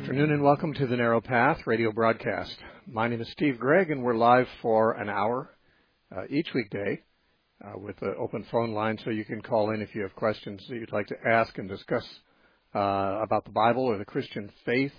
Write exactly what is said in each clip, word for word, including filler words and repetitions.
afternoon and welcome to the Narrow Path radio broadcast. My name is Steve Gregg and we're live for an hour uh, each weekday uh, with an open phone line so you can call in if you have questions that you'd like to ask and discuss uh, about the Bible or the Christian faith.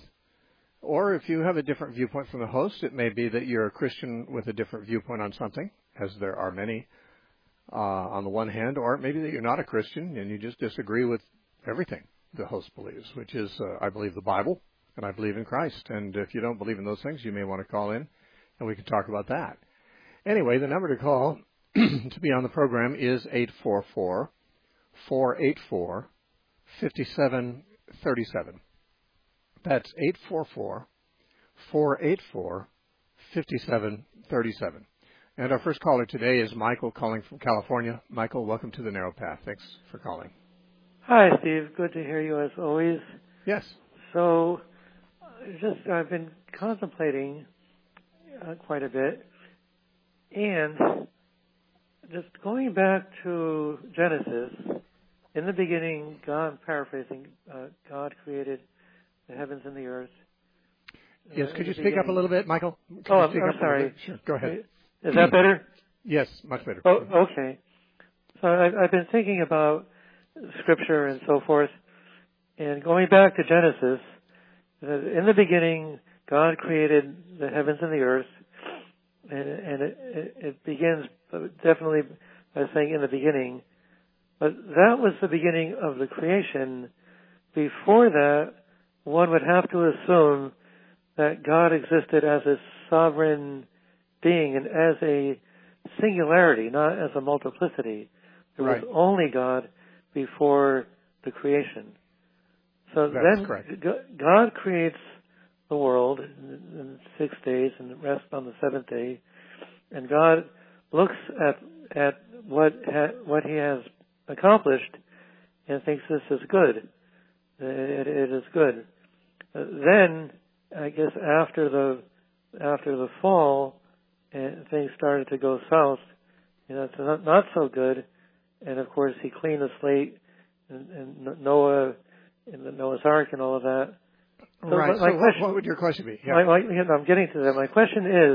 Or if you have a different viewpoint from the host, it may be that you're a Christian with a different viewpoint on something, as there are many uh, on the one hand, or maybe that you're not a Christian and you just disagree with everything the host believes, which is, uh, I believe the Bible, and I believe in Christ. And if you don't believe in those things, you may want to call in, and we can talk about that. Anyway, the number to call to be on the program is eight four four, four eight four, five seven three seven. That's eight four four, four eight four, five seven three seven. And our first caller today is Michael calling from California. Michael, welcome to the Narrow Path. Thanks for calling. Hi, Steve. Good to hear you as always. Yes. So, just I've been contemplating uh, quite a bit, and just going back to Genesis. In the beginning, God, paraphrasing, uh, God created the heavens and the earth. Yes. Uh, Could you speak beginning. up a little bit, Michael? Could oh, you I'm, speak I'm up sorry. Sure. Go ahead. Is that better? Yes, much better. Oh, okay. So I, I've been thinking about Scripture and so forth, and going back to Genesis, in the beginning, God created the heavens and the earth, and, and it, it, it begins definitely by saying in the beginning, but that was the beginning of the creation. Before that, one would have to assume that God existed as a sovereign being and as a singularity, not as a multiplicity. There Right. was only God before the creation. So That's then correct. God creates the world in, in six days and rests on the seventh day. And God looks at at what ha, what He has accomplished and thinks this is good. It, it is good. Uh, then, I guess after the after the fall, and things started to go south. You know, it's not, not so good. And of course, He cleaned the slate, and, and Noah, and the Noah's Ark, and all of that. So right. My, so my what, question, what would your question be? Yeah. my, my, you know, I'm getting to that. My question is,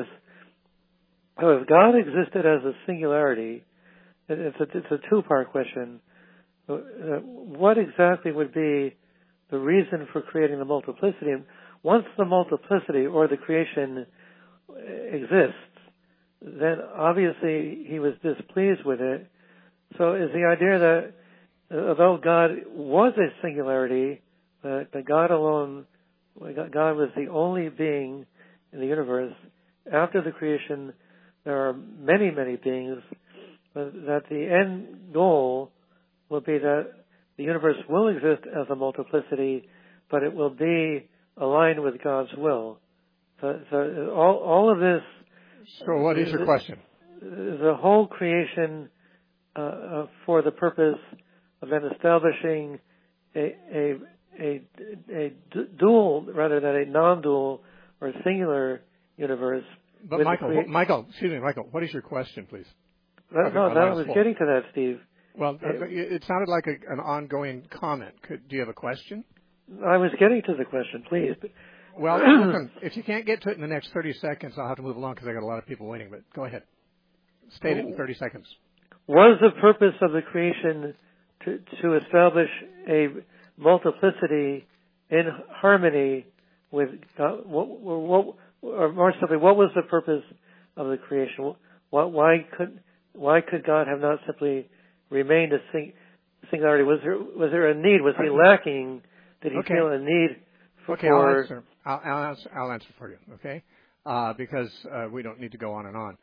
so if God existed as a singularity, it, it's a, it's a two-part question. Uh, what exactly would be the reason for creating the multiplicity? And once the multiplicity or the creation exists, then obviously He was displeased with it. So is the idea that uh, although God was a singularity, uh, that God alone, God was the only being in the universe, after the creation there are many, many beings, uh, that the end goal will be that the universe will exist as a multiplicity, but it will be aligned with God's will. So, so all, all of this... So what is your question? The whole creation uh, uh, for the purpose of then establishing a, a, a, a dual rather than a non-dual or singular universe. But Michael, crea- Michael, excuse me, Michael, what is your question, please? That, no, that was getting to that, Steve. Well, uh, it sounded like a, an ongoing comment. Could, do you have a question? I was getting to the question, please. Well, listen, if you can't get to it in the next thirty seconds, I'll have to move along because I got a lot of people waiting. But go ahead. State it in thirty seconds. Was the purpose of the creation to, to establish a multiplicity in harmony with God? What, what, or more simply, what was the purpose of the creation? What, why could why could God have not simply remained a sing, singularity? Was there was there a need? Was He lacking? Did He okay. feel a need for? Okay, I'll answer. I'll, I'll answer. I'll answer for you. Okay, uh, because uh, we don't need to go on and on.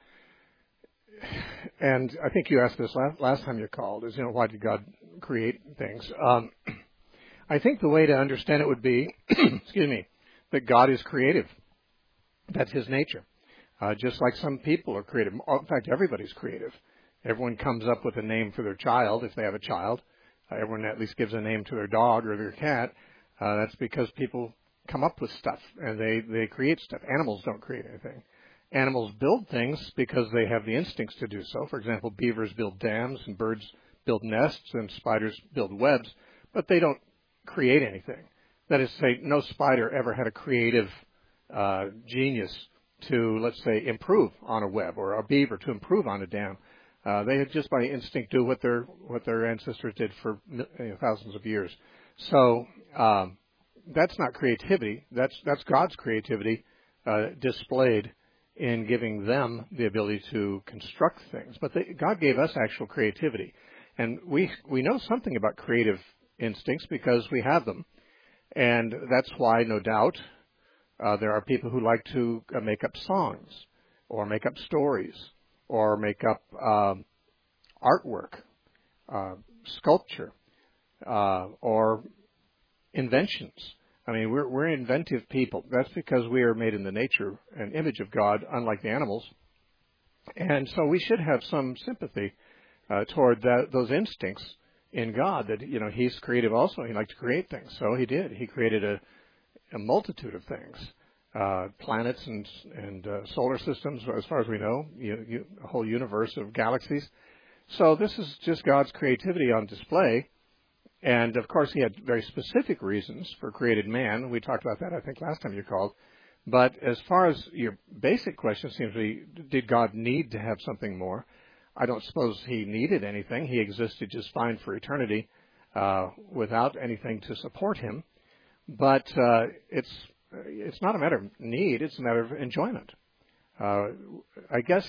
And I think you asked this last, last time you called, is, you know, why did God create things? Um, I think the way to understand it would be, excuse me, that God is creative. That's His nature. Uh, just like some people are creative. In fact, everybody's creative. Everyone comes up with a name for their child, if they have a child. Uh, everyone at least gives a name to their dog or their cat. Uh, that's because people come up with stuff, and they, they create stuff. Animals don't create anything. Animals build things because they have the instincts to do so. For example, beavers build dams, and birds build nests, and spiders build webs, but they don't create anything. That is to say, no spider ever had a creative uh, genius to, let's say, improve on a web, or a beaver to improve on a dam. Uh, they had just by instinct do what their what their ancestors did for you know, thousands of years. So um, that's not creativity. That's that's God's creativity uh, displayed in giving them the ability to construct things. But they, God gave us actual creativity, and we we know something about creative instincts because we have them, and that's why, no doubt, uh, there are people who like to uh, make up songs, or make up stories, or make up um, artwork, uh, sculpture, uh, or inventions. I mean, we're, we're inventive people. That's because we are made in the nature and image of God, unlike the animals. And so we should have some sympathy uh, toward that, those instincts in God, that, you know, He's creative also. He liked to create things. So He did. He created a, a multitude of things. Uh, planets and, and uh, solar systems, as far as we know, you, you, a whole universe of galaxies. So this is just God's creativity on display. And, of course, He had very specific reasons for created man. We talked about that, I think, last time you called. But as far as your basic question seems to be, did God need to have something more? I don't suppose He needed anything. He existed just fine for eternity uh, without anything to support Him. But uh, it's It's not a matter of need; it's a matter of enjoyment. Uh, I guess,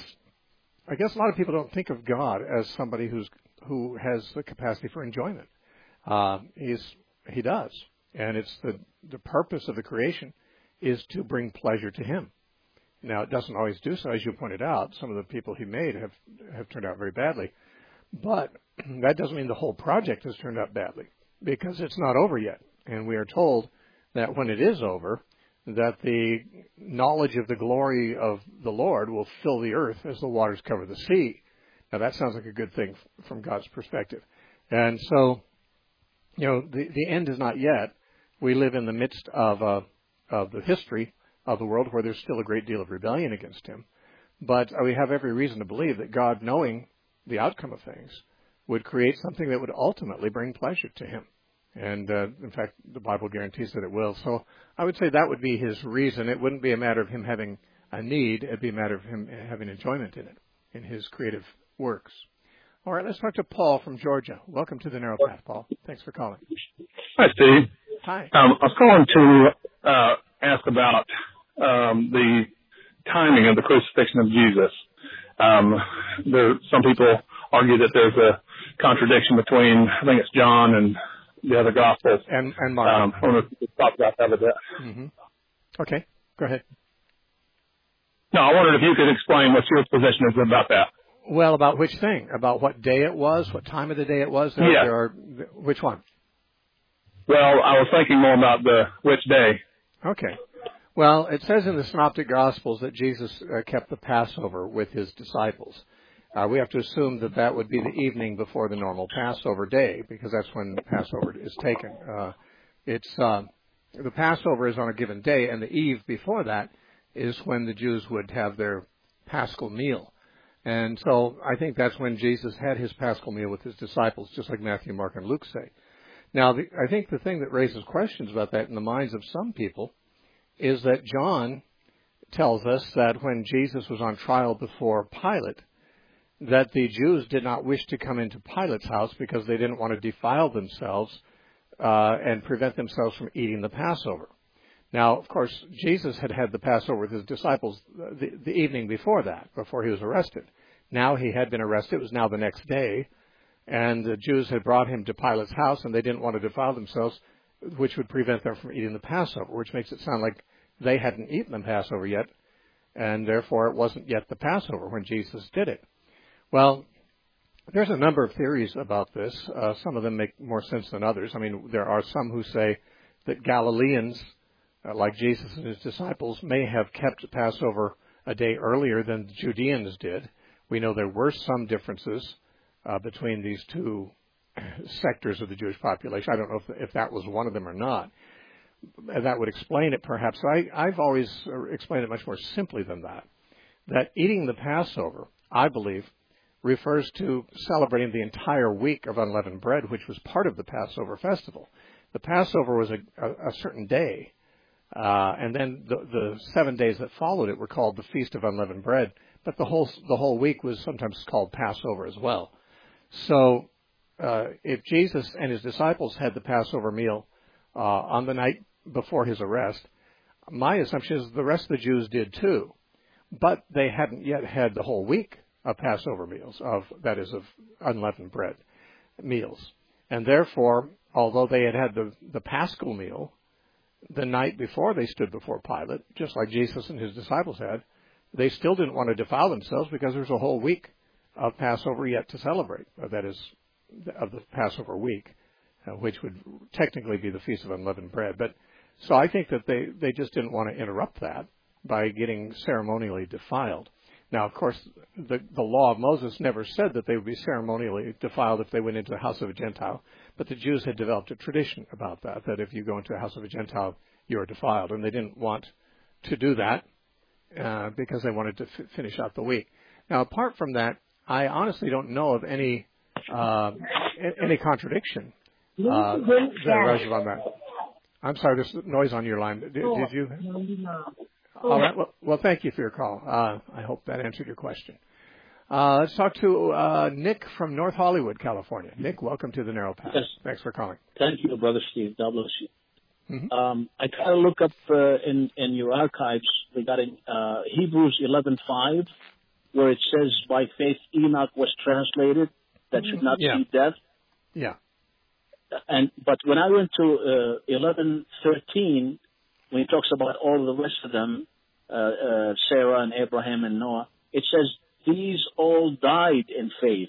I guess a lot of people don't think of God as somebody who's who has the capacity for enjoyment. Uh, he's he does, and it's the the purpose of the creation is to bring pleasure to Him. Now, it doesn't always do so, as you pointed out. Some of the people He made have have turned out very badly, but that doesn't mean the whole project has turned out badly, because it's not over yet, and we are told that when it is over, that the knowledge of the glory of the Lord will fill the earth as the waters cover the sea. Now, that sounds like a good thing from God's perspective. And so, you know, the, the end is not yet. We live in the midst of, uh, of the history of the world where there's still a great deal of rebellion against Him. But we have every reason to believe that God, knowing the outcome of things, would create something that would ultimately bring pleasure to Him. And, uh, in fact, the Bible guarantees that it will. So I would say that would be His reason. It wouldn't be a matter of Him having a need. It'd be a matter of Him having enjoyment in it, in His creative works. All right, let's talk to Paul from Georgia. Welcome to the Narrow Path, Paul. Thanks for calling. Hi, Steve. Hi. Um, I was calling to uh, ask about um, the timing of the crucifixion of Jesus. Um, there, some people argue that there's a contradiction between, I think it's John and the other Gospels. And, and Mark. Um, I wonder if you could talk about that a bit. Mm-hmm. Okay, go ahead. No, I wondered if you could explain what your position is about that. Well, about which thing? About what day it was? What time of the day it was? There, yeah. There are, which one? Well, I was thinking more about the which day. Okay. Well, it says in the Synoptic Gospels that Jesus uh, kept the Passover with His disciples. Uh, we have to assume that that would be the evening before the normal Passover day, because that's when Passover is taken. Uh, it's uh, the Passover is on a given day, and the eve before that is when the Jews would have their Paschal meal. And so I think that's when Jesus had His Paschal meal with His disciples, just like Matthew, Mark, and Luke say. Now, the, I think the thing that raises questions about that in the minds of some people is that John tells us that when Jesus was on trial before Pilate, that the Jews did not wish to come into Pilate's house because they didn't want to defile themselves uh, and prevent themselves from eating the Passover. Now, of course, Jesus had had the Passover with His disciples the, the evening before that, before He was arrested. Now He had been arrested. It was now the next day, and the Jews had brought Him to Pilate's house, and they didn't want to defile themselves, which would prevent them from eating the Passover, which makes it sound like they hadn't eaten the Passover yet, and therefore it wasn't yet the Passover when Jesus did it. Well, there's a number of theories about this. Uh, some of them make more sense than others. I mean, there are some who say that Galileans, uh, like Jesus and His disciples, may have kept Passover a day earlier than the Judeans did. We know there were some differences uh, between these two sectors of the Jewish population. I don't know if, if that was one of them or not. That would explain it, perhaps. I, I've always explained it much more simply than that. That eating the Passover, I believe, refers to celebrating the entire week of unleavened bread, which was part of the Passover festival. The Passover was a, a, a certain day, uh, and then the, the seven days that followed it were called the Feast of Unleavened Bread. But the whole the whole week was sometimes called Passover as well. So uh, if Jesus and his disciples had the Passover meal uh, on the night before his arrest, my assumption is the rest of the Jews did too. But they hadn't yet had the whole week of Passover meals, of that is, of unleavened bread meals. And therefore, although they had had the, the Paschal meal the night before they stood before Pilate, just like Jesus and his disciples had, they still didn't want to defile themselves because there was a whole week of Passover yet to celebrate. That is, of the Passover week, uh, which would technically be the Feast of Unleavened Bread. But so I think that they, they just didn't want to interrupt that by getting ceremonially defiled. Now, of course, the, the law of Moses never said that they would be ceremonially defiled if they went into the house of a Gentile, but the Jews had developed a tradition about that, that if you go into the house of a Gentile, you are defiled, and they didn't want to do that uh, because they wanted to f- finish out the week. Now, apart from that, I honestly don't know of any uh, any contradiction uh, that arises on that. I'm sorry, there's noise on your line. Did, did you? All right. Well, well, thank you for your call. Uh, I hope that answered your question. Uh, let's talk to uh, Nick from North Hollywood, California. Nick, welcome to the Narrow Path. Yes. Thanks for calling. Thank you, Brother Steve. God bless you. Mm-hmm. Um, I tried to look up uh, in, in your archives regarding uh, Hebrews eleven five, where it says, by faith Enoch was translated, that should not yeah. see death. Yeah. And But when I went to uh, eleven thirteen, when he talks about all the rest of them, uh, uh, Sarah and Abraham and Noah, it says these all died in faith.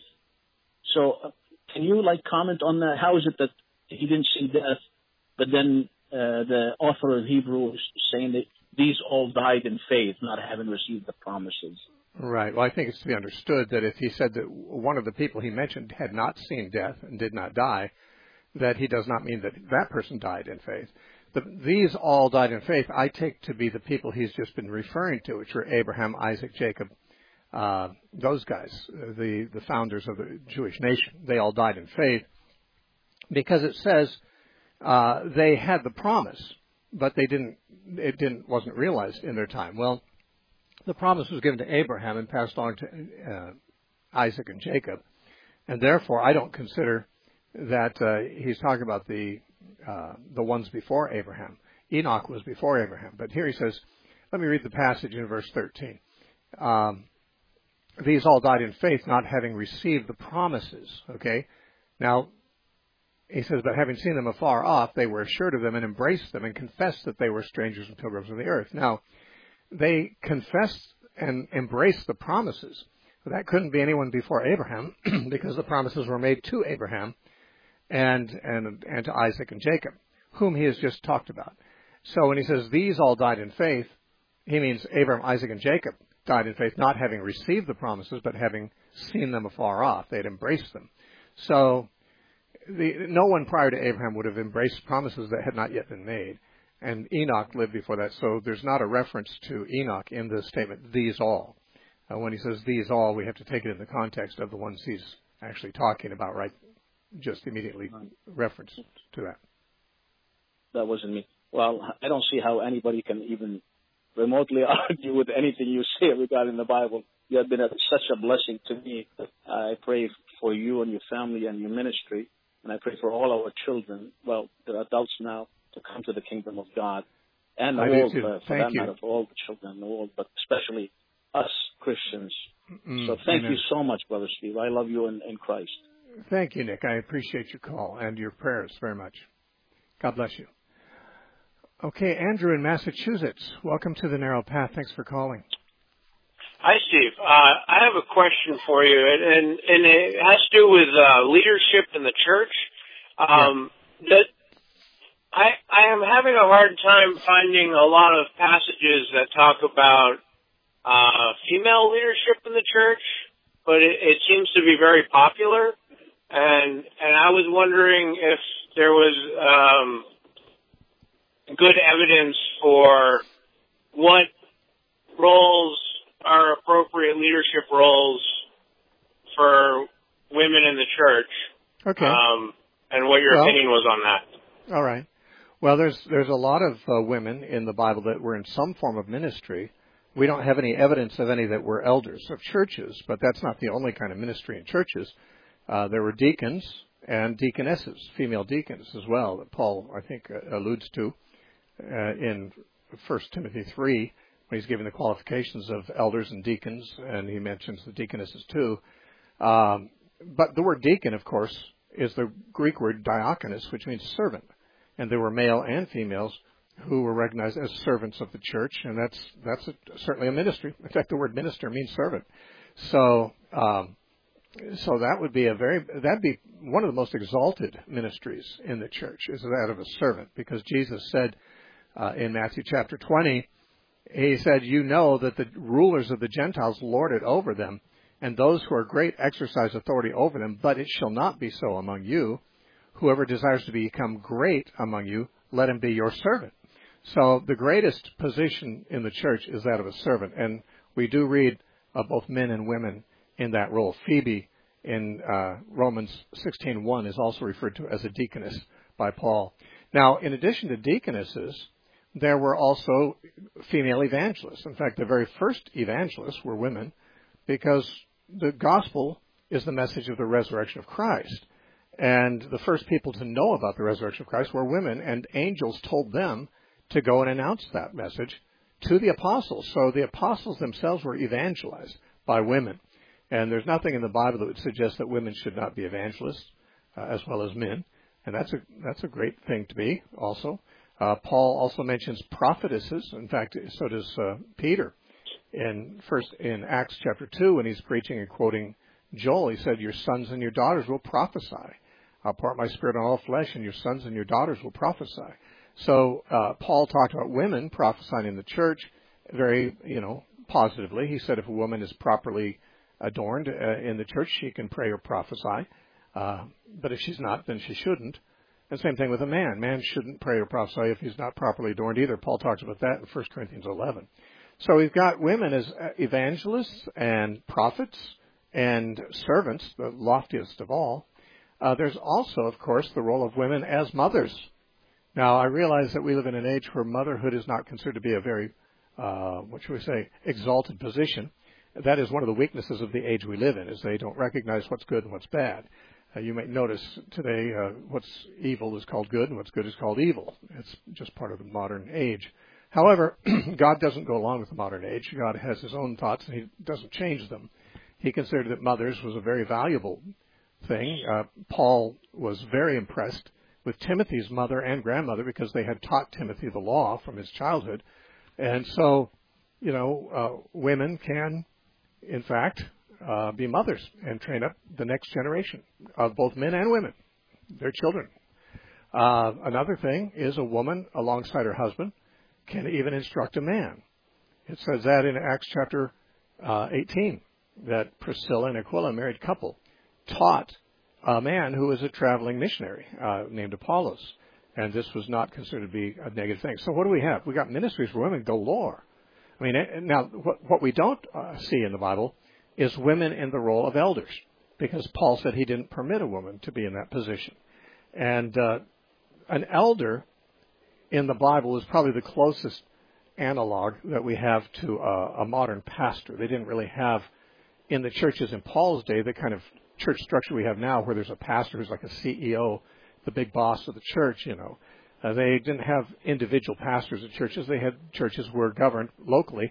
So uh, can you like comment on that? How is it that he didn't see death, but then uh, the author of Hebrews is saying that these all died in faith, not having received the promises? Right. Well, I think it's to be understood that if he said that one of the people he mentioned had not seen death and did not die, that he does not mean that that person died in faith. The, these all died in faith, I take to be the people he's just been referring to, which were Abraham, Isaac, Jacob, uh, those guys, the, the founders of the Jewish nation. They all died in faith because it says uh, they had the promise, but they didn't. It didn't wasn't realized in their time. Well, the promise was given to Abraham and passed on to uh, Isaac and Jacob, and therefore I don't consider that uh, he's talking about the uh, the ones before Abraham. Enoch was before Abraham, but here he says, let me read the passage in verse thirteen. Um, These all died in faith, not having received the promises. Okay, now he says, but having seen them afar off, they were assured of them and embraced them and confessed that they were strangers and pilgrims on the earth. Now, they confessed and embraced the promises. That couldn't be anyone before Abraham because the promises were made to Abraham and, and, and to Isaac and Jacob, whom he has just talked about. So when he says these all died in faith, he means Abraham, Isaac, and Jacob died in faith, not having received the promises, but having seen them afar off. They had embraced them. So the, no one prior to Abraham would have embraced promises that had not yet been made. And Enoch lived before that. So there's not a reference to Enoch in the statement, these all. Uh, when he says these all, we have to take it in the context of the ones he's actually talking about, right? Just immediately reference to that. That wasn't me. Well, I don't see how anybody can even remotely argue with anything you say regarding the Bible. You have been a, such a blessing to me. I pray for you and your family and your ministry, and I pray for all our children, well, the adults now, to come to the kingdom of God, and the I world, do too. uh, for Thank that you. matter, for all the children in the world, but especially us Christians. Mm, so thank amen. you so much, Brother Steve. I love you in, in Christ. Thank you, Nick. I appreciate your call and your prayers very much. God bless you. Okay, Andrew in Massachusetts. Welcome to the Narrow Path. Thanks for calling. Hi, Steve. Uh, I have a question for you, and, and, and it has to do with uh, leadership in the church. Um, yeah. that I, I am having a hard time finding a lot of passages that talk about uh, female leadership in the church, but it, it seems to be very popular. And and I was wondering if there was um, good evidence for what roles are appropriate leadership roles for women in the church. Okay. Um, and what your well, opinion was on that. All right. Well, there's there's a lot of uh, women in the Bible that were in some form of ministry. We don't have any evidence of any that were elders of churches, but that's not the only kind of ministry in churches. Uh, there were deacons and deaconesses, female deacons as well, that Paul, I think, uh, alludes to uh, in First Timothy three, when he's giving the qualifications of elders and deacons, and he mentions the deaconesses too. Um, but the word deacon, of course, is the Greek word diakonos, which means servant. And there were male and females who were recognized as servants of the church, and that's that's a, certainly a ministry. In fact, the word minister means servant. So, um, so that would be a very that'd be one of the most exalted ministries in the church, is that of a servant, because Jesus said uh, in Matthew chapter twenty, he said, "You know that the rulers of the Gentiles lord it over them, and those who are great exercise authority over them. But it shall not be so among you. Whoever desires to become great among you, let him be your servant." So the greatest position in the church is that of a servant. And we do read of both men and women in that role. Phoebe in uh, Romans sixteen one is also referred to as a deaconess by Paul. Now, in addition to deaconesses, there were also female evangelists. In fact, the very first evangelists were women, because the gospel is the message of the resurrection of Christ. And the first people to know about the resurrection of Christ were women, and angels told them to go and announce that message to the apostles. So the apostles themselves were evangelized by women. And there's nothing in the Bible that would suggest that women should not be evangelists, uh, as well as men. And that's a that's a great thing to be also. Uh, Paul also mentions prophetesses. In fact, so does uh, Peter. In first in Acts chapter two, when he's preaching and quoting Joel, he said, "Your sons and your daughters will prophesy. I'll pour out my spirit on all flesh, and your sons and your daughters will prophesy." So uh, Paul talked about women prophesying in the church very, you know, positively. He said if a woman is properly adorned uh, in the church, she can pray or prophesy. Uh, but if she's not, then she shouldn't. And same thing with a man. Man shouldn't pray or prophesy if he's not properly adorned either. Paul talks about that in First Corinthians eleven. So we've got women as evangelists and prophets and servants, the loftiest of all. Uh, there's also, of course, the role of women as mothers. Now, I realize that we live in an age where motherhood is not considered to be a very, uh, what should we say, exalted position. That is one of the weaknesses of the age we live in, is they don't recognize what's good and what's bad. Uh, you may notice today uh, what's evil is called good and what's good is called evil. It's just part of the modern age. However, God doesn't go along with the modern age. God has his own thoughts, and he doesn't change them. He considered that mothers was a very valuable thing. Uh, Paul was very impressed with Timothy's mother and grandmother, because they had taught Timothy the law from his childhood. And so, you know, uh, women can, in fact, uh, be mothers and train up the next generation of both men and women, their children. Uh, another thing is a woman alongside her husband can even instruct a man. It says that in Acts chapter uh, eighteen, that Priscilla and Aquila, a married couple, taught a man who was a traveling missionary uh, named Apollos. And this was not considered to be a negative thing. So what do we have? We got ministries for women galore. I mean, now, what, what we don't uh, see in the Bible is women in the role of elders, because Paul said he didn't permit a woman to be in that position. And uh, an elder in the Bible is probably the closest analog that we have to uh, a modern pastor. They didn't really have, in the churches in Paul's day, the kind of church structure we have now, where there's a pastor who's like a C E O, the big boss of the church, you know. Uh, they didn't have individual pastors at churches. They had churches were governed locally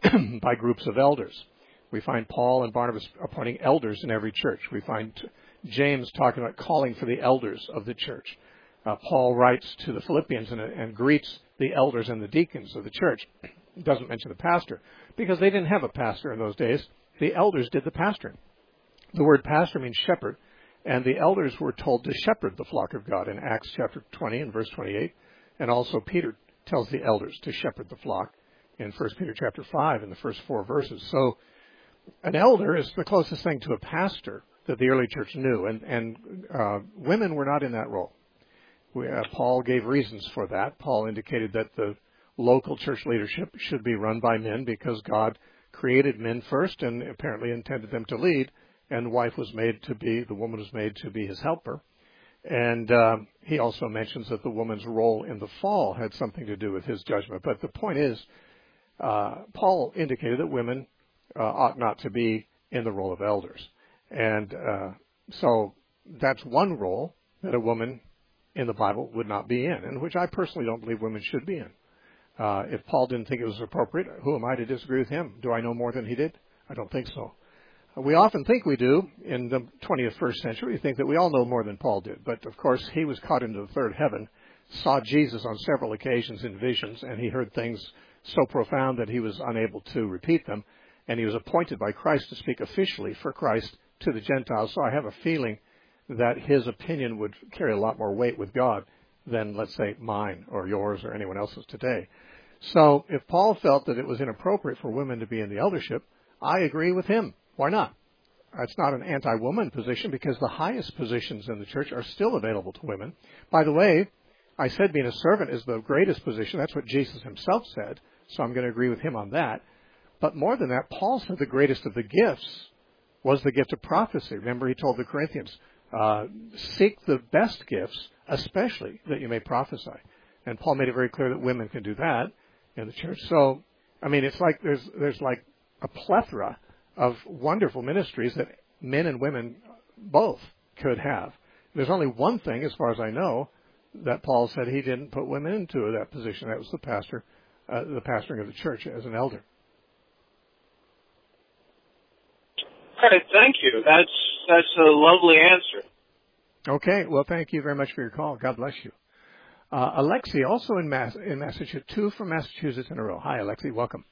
by groups of elders. We find Paul and Barnabas appointing elders in every church. We find James talking about calling for the elders of the church. Uh, Paul writes to the Philippians and, and greets the elders and the deacons of the church. He doesn't mention the pastor, because they didn't have a pastor in those days. The elders did the pastoring. The word pastor means shepherd, and the elders were told to shepherd the flock of God in Acts chapter twenty and verse twenty-eight. And also Peter tells the elders to shepherd the flock in First Peter chapter five in the first four verses. So an elder is the closest thing to a pastor that the early church knew, and, and uh, women were not in that role. We, uh, Paul gave reasons for that. Paul indicated that the local church leadership should be run by men, because God created men first and apparently intended them to lead, and the wife was made to be, the woman was made to be his helper. And uh, he also mentions that the woman's role in the fall had something to do with his judgment. But the point is, uh, Paul indicated that women uh, ought not to be in the role of elders. And uh, so that's one role that a woman in the Bible would not be in, and which I personally don't believe women should be in. Uh, if Paul didn't think it was appropriate, who am I to disagree with him? Do I know more than he did? I don't think so. We often think we do in the twenty-first century. We think that we all know more than Paul did. But, of course, he was caught into the third heaven, saw Jesus on several occasions in visions, and he heard things so profound that he was unable to repeat them. And he was appointed by Christ to speak officially for Christ to the Gentiles. So I have a feeling that his opinion would carry a lot more weight with God than, let's say, mine or yours or anyone else's today. So if Paul felt that it was inappropriate for women to be in the eldership, I agree with him. Why not? It's not an anti-woman position because the highest positions in the church are still available to women. By the way, I said being a servant is the greatest position. That's what Jesus himself said, so I'm going to agree with him on that. But more than that, Paul said the greatest of the gifts was the gift of prophecy. Remember, he told the Corinthians, uh, seek the best gifts, especially that you may prophesy. And Paul made it very clear that women can do that in the church. So, I mean, it's like there's there's like a plethora of wonderful ministries that men and women both could have. There's only one thing, as far as I know, that Paul said he didn't put women into that position. That was the pastor, uh, the pastoring of the church as an elder. All right, thank you. That's that's a lovely answer. Okay, well, thank you very much for your call. God bless you. Uh, Alexi, also in, Mass- in Massachusetts, two from Massachusetts in a row. Hi, Alexi, welcome.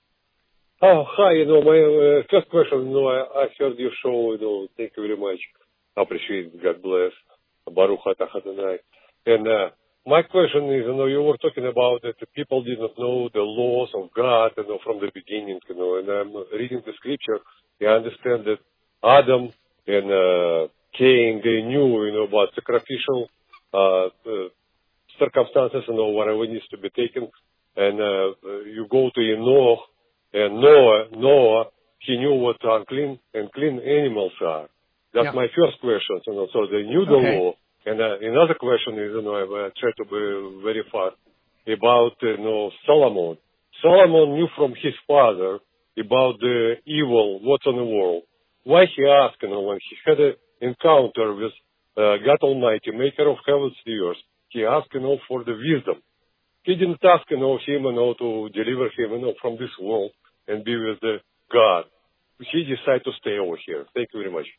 Oh, hi, you know, my uh, first question, you know, I, I heard your show, you know, thank you very much. Appreciate it, God bless. Baruch atah Adonai. And uh, my question is, you know, you were talking about that the people did not know the laws of God, you know, from the beginning, you know, and I'm reading the scripture, I understand that Adam and uh, Cain, they knew, you know, about sacrificial uh, uh, circumstances, you know, whatever needs to be taken. And uh, you go to Enoch, and Noah, Noah, he knew what unclean and clean animals are. That's yeah. my first question. You know, so they knew the okay. law. And uh, another question is, you know, I try to be very fast about, you know, Solomon. Solomon knew from his father about the evil, what's in the world. Why he asked, you know, when he had an encounter with uh, God Almighty, maker of heavens and earth, he asked, you know, for the wisdom. He didn't ask, you know, him, you know, to deliver him, you know, from this world and be with the God. He decided to stay over here. Thank you very much.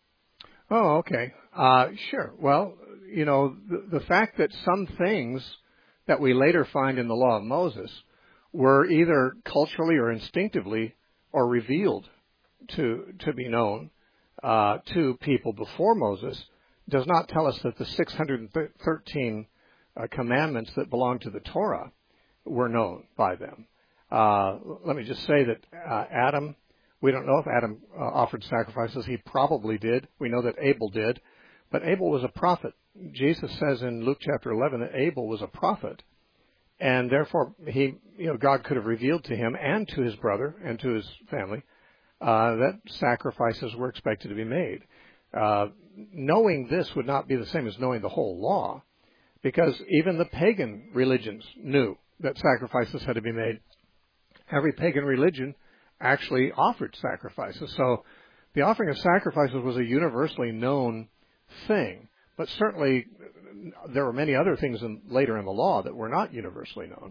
Oh, okay. Uh, sure. Well, you know, the, the fact that some things that we later find in the law of Moses were either culturally or instinctively or revealed to to be known uh, to people before Moses does not tell us that the six hundred thirteen Uh, commandments that belong to the Torah were known by them. Uh, let me just say that uh, Adam, we don't know if Adam uh, offered sacrifices. He probably did. We know that Abel did. But Abel was a prophet. Jesus says in Luke chapter eleven that Abel was a prophet. And therefore, he, you know, God could have revealed to him and to his brother and to his family uh, that sacrifices were expected to be made. Uh, knowing this would not be the same as knowing the whole law, because even the pagan religions knew that sacrifices had to be made. Every pagan religion actually offered sacrifices. So the offering of sacrifices was a universally known thing. But certainly there were many other things in, later in the law that were not universally known.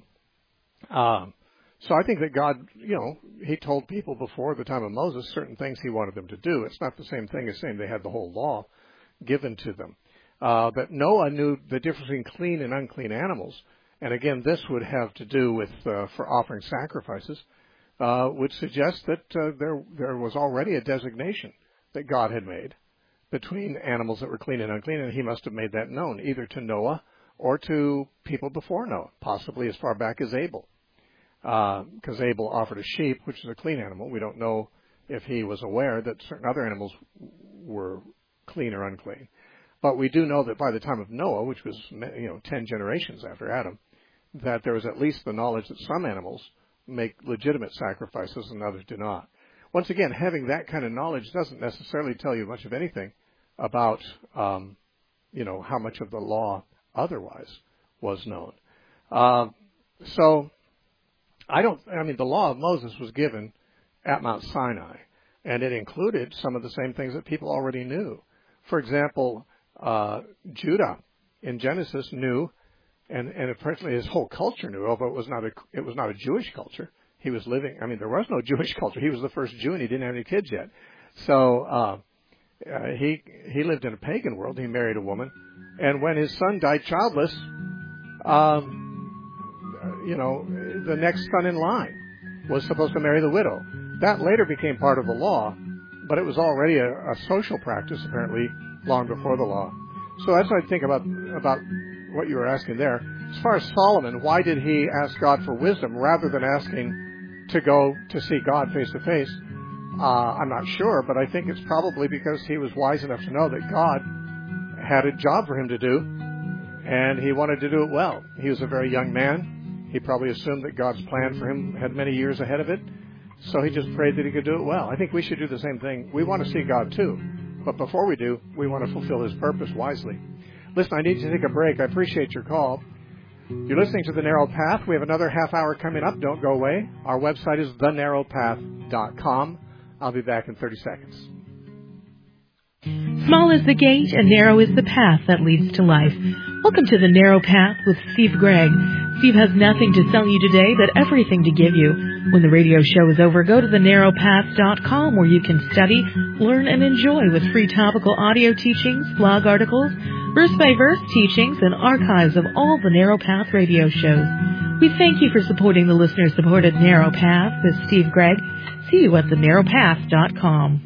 Um, so I think that God, you know, he told people before the time of Moses certain things he wanted them to do. It's not the same thing as saying they had the whole law given to them. Uh, but Noah knew the difference between clean and unclean animals. And again, this would have to do with, uh, for offering sacrifices, uh, would suggest that uh, there there was already a designation that God had made between animals that were clean and unclean, and he must have made that known either to Noah or to people before Noah, possibly as far back as Abel. Because uh, Abel offered a sheep, which is a clean animal. We don't know if he was aware that certain other animals were clean or unclean. But we do know that by the time of Noah, which was, you know, ten generations after Adam, that there was at least the knowledge that some animals make legitimate sacrifices and others do not. Once again, having that kind of knowledge doesn't necessarily tell you much of anything about um, you know, how much of the law otherwise was known. Uh, so I don't, I mean, the law of Moses was given at Mount Sinai, and it included some of the same things that people already knew. For example, uh, Judah in Genesis knew, and, and apparently his whole culture knew, although it was not a, it was not a Jewish culture. He was living, I mean, there was no Jewish culture. He was the first Jew, and he didn't have any kids yet. So uh, uh, he he lived in a pagan world. He married a woman, and when his son died childless, um, you know, the next son in line was supposed to marry the widow. That later became part of the law, but it was already a, a social practice, apparently, long before the law. So that's what I think about about what you were asking there. As far as Solomon, why did he ask God for wisdom rather than asking to go to see God face to face? I'm not sure, but I think it's probably because he was wise enough to know that God had a job for him to do, and he wanted to do it well. He was a very young man. He probably assumed that God's plan for him had many years ahead of it, so he just prayed that he could do it well. I think we should do the same thing. We want to see God too, but before we do, we want to fulfill his purpose wisely. Listen, I need to take a break. I appreciate your call. You're listening to The Narrow Path. We have another half hour coming up. Don't go away. Our website is the narrow path dot com. I'll be back in thirty seconds. Small is the gate and narrow is the path that leads to life. Welcome to The Narrow Path with Steve Gregg. Steve has nothing to sell you today, but everything to give you. When the radio show is over, go to the narrow path dot com where you can study, learn, and enjoy with free topical audio teachings, blog articles, verse-by-verse teachings, and archives of all the Narrow Path radio shows. We thank you for supporting the listener-supported Narrow Path with Steve Gregg. See you at the narrow path dot com.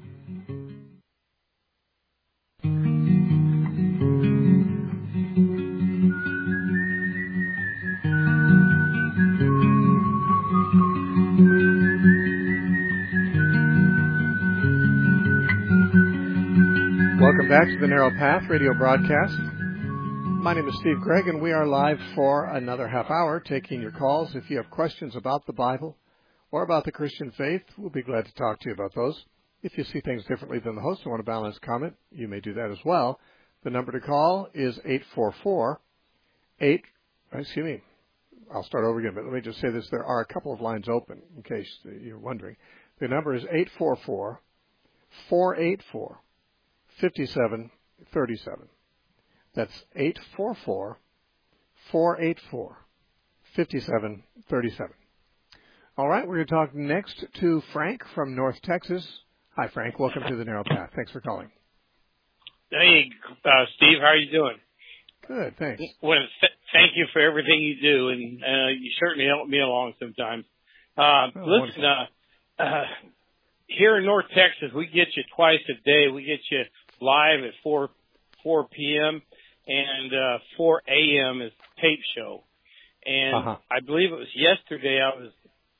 Welcome back to the Narrow Path radio broadcast. My name is Steve Gregg, and we are live for another half hour taking your calls. If you have questions about the Bible or about the Christian faith, we'll be glad to talk to you about those. If you see things differently than the host and want to balance comment, you may do that as well. The number to call is eight four four, eight, excuse me, I'll start over again, but let me just say this. There are a couple of lines open, in case you're wondering. The number is eight four four, four eight four, five seven three seven. That's eight four four, four eight four, five seven three seven. All right, we're going to talk next to Frank from North Texas. Hi, Frank. Welcome to the Narrow Path. Thanks for calling. Hey, uh, Steve. How are you doing? Good, thanks. Well, th- thank you for everything you do, and uh, you certainly help me along sometimes. Uh, oh, listen, uh, uh, here in North Texas, we get you twice a day. We get you live at four four p.m. and uh, four a.m. is the tape show. And uh-huh. I believe it was yesterday I was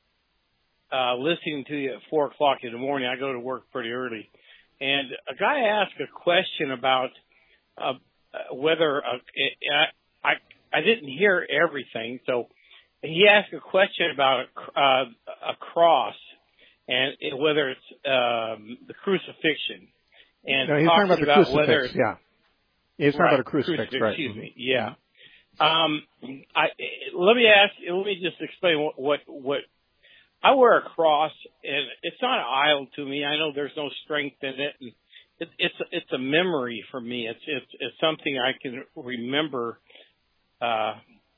uh, listening to you at four o'clock in the morning. I go to work pretty early. And a guy asked a question about uh, whether uh, I, I I didn't hear everything, so he asked a question about a, uh, a cross and it, whether it's um, the crucifixion. And no, he's talking about the about crucifix. whether, yeah, he's talking right, about a crucifix, crucifix right? Excuse me. Yeah. Um, I let me ask. Let me just explain what what what. I wear a cross, and it's not an idol to me. I know there's no strength in it, and it, it's it's a memory for me. It's it's it's something I can remember. Uh,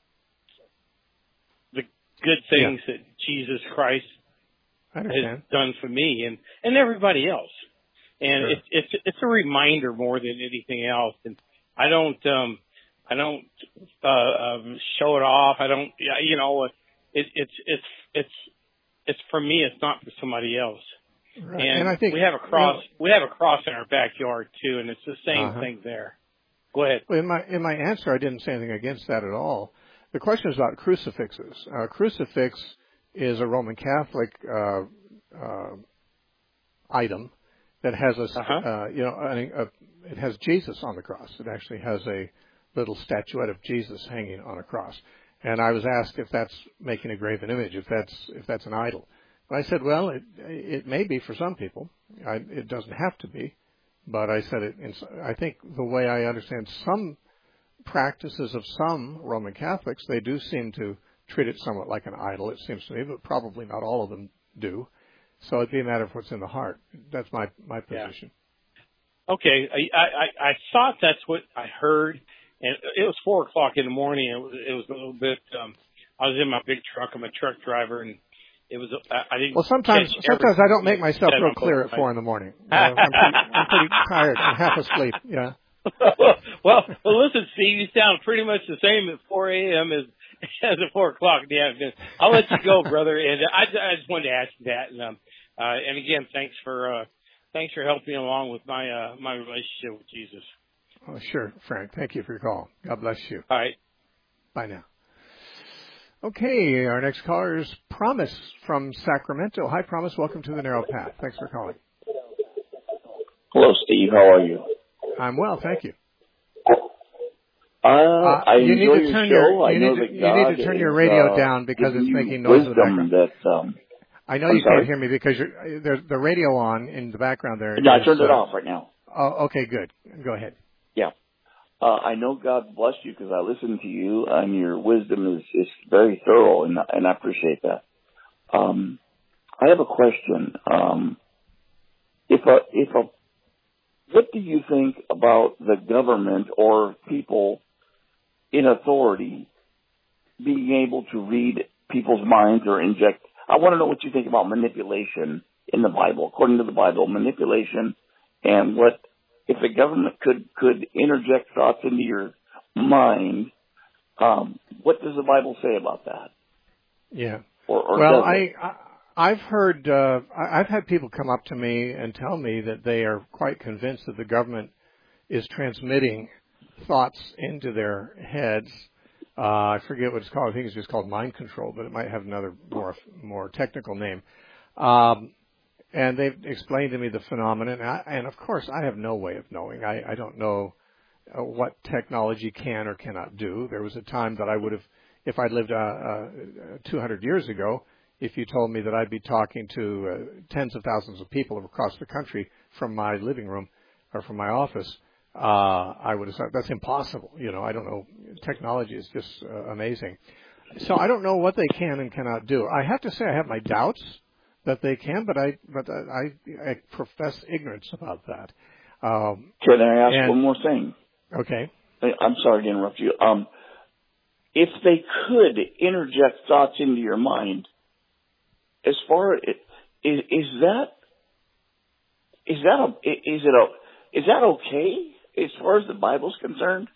the good things yeah. that Jesus Christ has done for me and, and everybody else, and sure. it's it's it's a reminder more than anything else. And I don't um I don't uh, um, show it off. I don't you know it, it's it's it's it's for me. It's not for somebody else. Right. And, and I think we have a cross. You know, we have a cross in our backyard too, and it's the same uh-huh. thing there. Go ahead. Well, in my in my answer, I didn't say anything against that at all. The question is about crucifixes. Uh, crucifix is a Roman Catholic uh, uh, item that has a uh-huh. uh, you know a, a, it has Jesus on the cross. It actually has a little statuette of Jesus hanging on a cross. And I was asked if that's making a graven image, if that's if that's an idol. And I said, well, it it may be for some people. I, it doesn't have to be, But I said it. In, I think the way I understand some practices of some Roman Catholics, they do seem to treat it somewhat like an idol. It seems to me, but probably not all of them do. So it'd be a matter of what's in the heart. That's my my position. Yeah. Okay, I, I I thought that's what I heard, and it was four o'clock in the morning. It was it was a little bit. Um, I was in my big truck. I'm a truck driver, and it was. I, I didn't. Well, sometimes sometimes I don't make myself real clear at four in the morning. Uh, I'm, pretty, I'm pretty tired. I'm half asleep. Yeah. well, well, listen, Steve. You sound pretty much the same at four a.m. as as at four o'clock in the afternoon. I'll let you go, brother. And I, I just wanted to ask you that. And um, uh, and again, thanks for uh, thanks for helping along with my uh, my relationship with Jesus. Oh, sure, Frank. Thank you for your call. God bless you. All right. Bye now. Okay, our next caller is Promise from Sacramento. Hi, Promise. Welcome to the Narrow Path. Thanks for calling. Hello, Steve. How are you? I'm well, thank you. Uh, uh, I you enjoy need to turn your show. Your, I you know need to, that you God need to turn is, your radio uh, down because it's making noise in the background. That, um, I know I'm you sorry? can't hear me because you're, there's the radio on in the background there. No, I is, turned it uh, off right now. Oh, okay, good. Go ahead. Yeah. Uh, I know God blessed you because I listen to you and your wisdom is, is very thorough, and, and I appreciate that. Um, I have a question. Um, if a, if a, what do you think about the government or people in authority being able to read people's minds or inject? I want to know what you think about manipulation in the Bible. According to the Bible, manipulation and what, if the government could, could interject thoughts into your mind, um, what does the Bible say about that? Yeah. Or, or well, does I, it? I, I've heard, uh, I, I've had people come up to me and tell me that they are quite convinced that the government is transmitting thoughts into their heads. Uh, I forget what it's called. I think it's just called mind control, but it might have another more, more technical name. Um, And they've explained to me the phenomenon. And, I, and of course, I have no way of knowing. I, I don't know uh, what technology can or cannot do. There was a time that I would have, if I'd lived uh, uh, two hundred years ago, if you told me that I'd be talking to uh, tens of thousands of people across the country from my living room or from my office, uh, I would have said, that's impossible. You know, I don't know. Technology is just uh, amazing. So I don't know what they can and cannot do. I have to say I have my doubts that they can, but I but I, I profess ignorance about that. Um, Can I ask and, one more thing? Okay. I'm sorry to interrupt you. Um, if they could interject thoughts into your mind, as far as is, is that is that a, is it a is that okay as far as the Bible's concerned?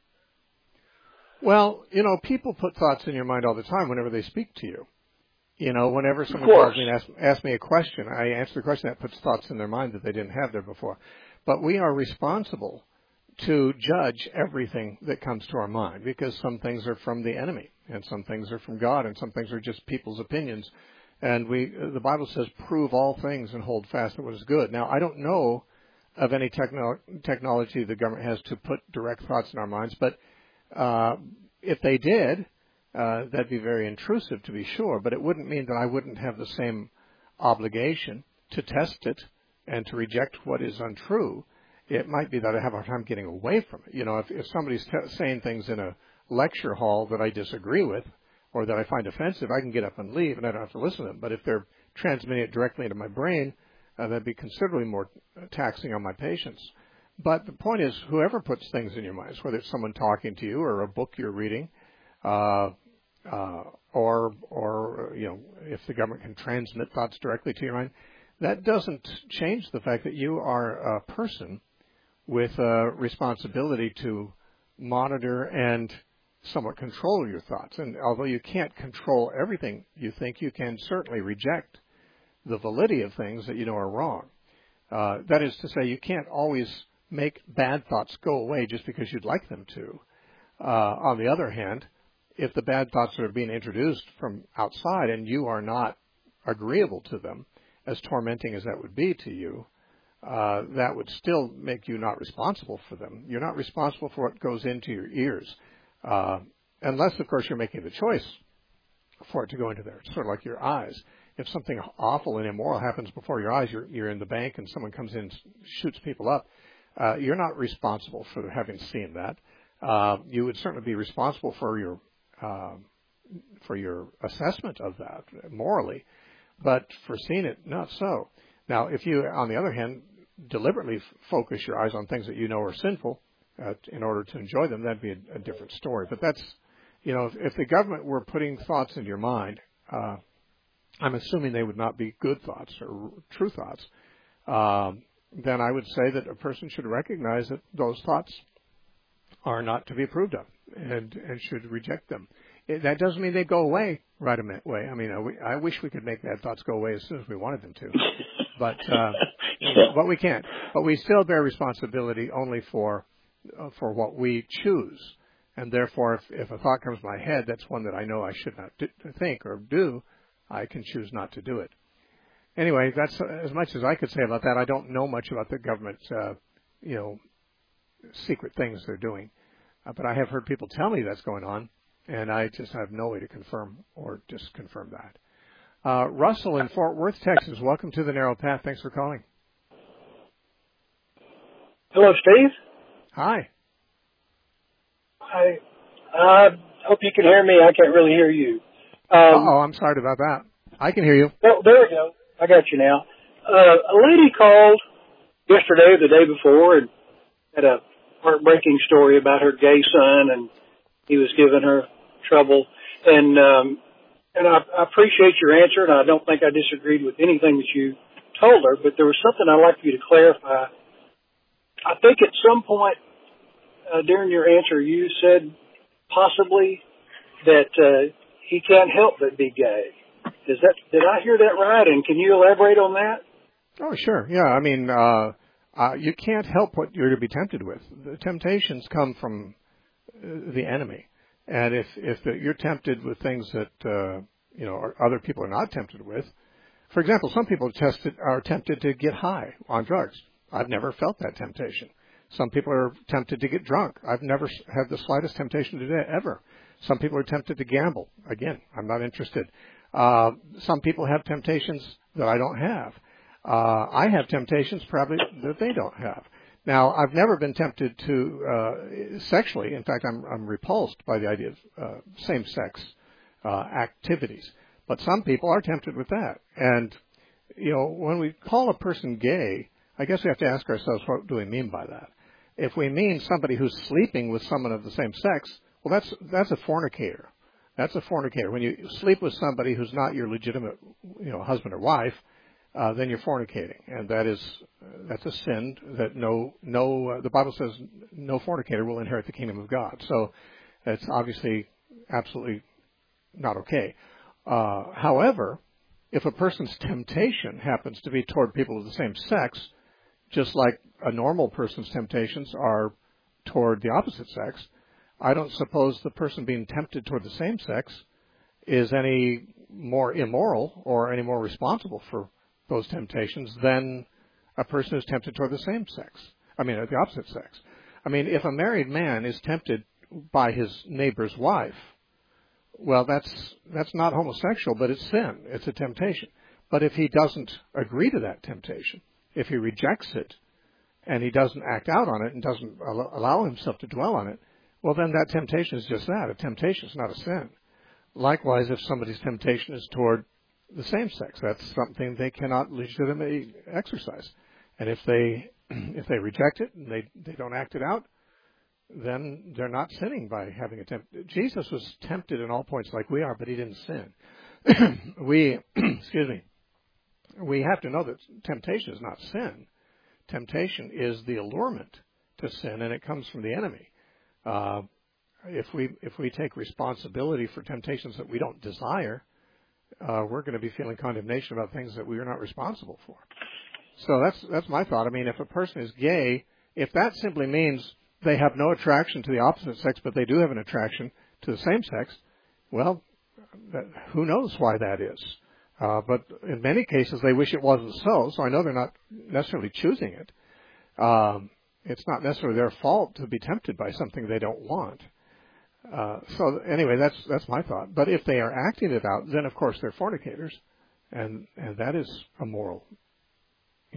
Well, you know, people put thoughts in your mind all the time whenever they speak to you. You know, whenever someone calls me and asks, asks me a question, I answer the question that puts thoughts in their mind that they didn't have there before. But we are responsible to judge everything that comes to our mind because some things are from the enemy and some things are from God and some things are just people's opinions. And we, the Bible says, prove all things and hold fast to what is good. Now, I don't know of any techno- technology the government has to put direct thoughts in our minds, but uh, if they did, Uh, that'd be very intrusive, to be sure, but it wouldn't mean that I wouldn't have the same obligation to test it and to reject what is untrue. It might be that I have a hard time getting away from it. You know, if, if somebody's t- saying things in a lecture hall that I disagree with or that I find offensive, I can get up and leave and I don't have to listen to them. But if they're transmitting it directly into my brain, uh, that'd be considerably more taxing on my patience. But the point is, whoever puts things in your mind, whether it's someone talking to you or a book you're reading, uh, Uh, or, or, you know, if the government can transmit thoughts directly to your mind, that doesn't change the fact that you are a person with a responsibility to monitor and somewhat control your thoughts. And although you can't control everything you think, you can certainly reject the validity of things that you know are wrong. Uh, that is to say, you can't always make bad thoughts go away just because you'd like them to. Uh, on the other hand, if the bad thoughts are being introduced from outside and you are not agreeable to them, as tormenting as that would be to you, uh, that would still make you not responsible for them. You're not responsible for what goes into your ears, uh, unless, of course, you're making the choice for it to go into there. It's sort of like your eyes. If something awful and immoral happens before your eyes, you're, you're in the bank and someone comes in and shoots people up, uh, you're not responsible for having seen that. Uh, you would certainly be responsible for your uh, for your assessment of that morally, but for seeing it, not so. Now, if you, on the other hand, deliberately f- focus your eyes on things that you know are sinful uh, in order to enjoy them, that'd be a, a different story. But that's, you know, if, if the government were putting thoughts into your mind, uh, I'm assuming they would not be good thoughts or true thoughts, um, then I would say that a person should recognize that those thoughts are not to be approved of and, and should reject them. It, that doesn't mean they go away right away. I mean, I, we, I wish we could make bad thoughts go away as soon as we wanted them to, but uh, but we can't. But we still bear responsibility only for uh, for what we choose, and therefore, if, if a thought comes to my head, that's one that I know I should not do, think or do, I can choose not to do it. Anyway, that's as much as I could say about that. I don't know much about the government, uh, you know, secret things they're doing, uh, but I have heard people tell me that's going on. And I just have no way to confirm or disconfirm that. Uh, Russell in Fort Worth, Texas. Welcome to the Narrow Path. Thanks for calling. Hello, Steve. Hi. Hi. I uh, hope you can hear me. I can't really hear you. Um, oh, I'm sorry about that. I can hear you. Oh, there we go. I got you now. Uh, a lady called yesterday or the day before and had a heartbreaking story about her gay son, and he was giving her trouble, and um, and I, I appreciate your answer, and I don't think I disagreed with anything that you told her, but there was something I'd like for you to clarify. I think at some point uh, during your answer, you said possibly that uh, he can't help but be gay. Is that, did I hear that right, and can you elaborate on that? Oh, sure. Yeah, I mean, uh, uh, you can't help what you're to be tempted with. The temptations come from the enemy, and if if the, you're tempted with things that uh, you know other people are not tempted with, for example, some people are tested are tempted to get high on drugs. I've never felt that temptation. Some people are tempted to get drunk. I've never had the slightest temptation to do that ever. Some people are tempted to gamble. Again, I'm not interested. Uh, some people have temptations that I don't have. Uh, I have temptations probably that they don't have. Now, I've never been tempted to uh, sexually. In fact, I'm, I'm repulsed by the idea of uh, same-sex uh, activities. But some people are tempted with that. And, you know, when we call a person gay, I guess we have to ask ourselves, what do we mean by that? If we mean somebody who's sleeping with someone of the same sex, well, that's that's a fornicator. That's a fornicator. When you sleep with somebody who's not your legitimate, you know, husband or wife, Uh, then you're fornicating, and that is uh, that's a sin that no no uh, the Bible says no fornicator will inherit the kingdom of God. So it's obviously absolutely not okay. Uh, however, if a person's temptation happens to be toward people of the same sex, just like a normal person's temptations are toward the opposite sex, I don't suppose the person being tempted toward the same sex is any more immoral or any more responsible for those temptations than a person who's tempted toward the same sex. I mean, the opposite sex. I mean, if a married man is tempted by his neighbor's wife, well, that's that's not homosexual, but it's sin. It's a temptation. But if he doesn't agree to that temptation, if he rejects it, and he doesn't act out on it and doesn't allow himself to dwell on it, well, then that temptation is just that. A temptation is not a sin. Likewise, if somebody's temptation is toward the same sex, that's something they cannot legitimately exercise. And if they if they reject it and they, they don't act it out, then they're not sinning by having a tempt. Jesus was tempted in all points like we are, but he didn't sin. we, excuse me, we have to know that temptation is not sin. Temptation is the allurement to sin, and it comes from the enemy. Uh, if we if we take responsibility for temptations that we don't desire, Uh, we're going to be feeling condemnation about things that we are not responsible for. So that's that's my thought. I mean, if a person is gay, if that simply means they have no attraction to the opposite sex, but they do have an attraction to the same sex, well, that, who knows why that is. Uh, but in many cases, they wish it wasn't so, so I know they're not necessarily choosing it. Um, it's not necessarily their fault to be tempted by something they don't want. Uh, so anyway, that's that's my thought. But if they are acting it out, then of course they're fornicators, and and that is a moral, you know,